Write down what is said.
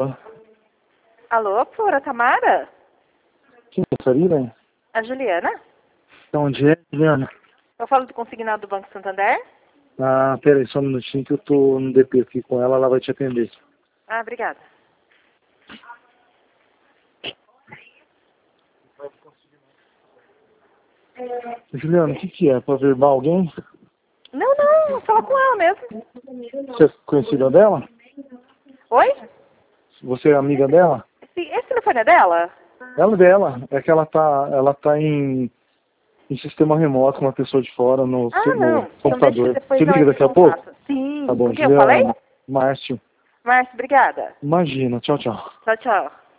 Alô, professora Tamara? Quem é essa ali, né? A Juliana? De onde é, Juliana? Eu falo do consignado do Banco Santander? Ah, peraí, só um minutinho que eu tô no DP aqui com ela vai te atender. Ah, obrigada. Juliana, o que é? Pra verbal alguém? Não, fala com ela mesmo. Você é conhecida dela? Oi? Você é amiga dela? Esse telefone é dela? Ela é dela. É que ela tá em sistema remoto com uma pessoa de fora no Não. Então deixa computador. depois Você ela liga entre em daqui a pouco? contato. Sim. Tá bom, Com quem eu falei? Juliana. Márcio. Márcio, obrigada. Imagina. Tchau, tchau. Tchau, tchau.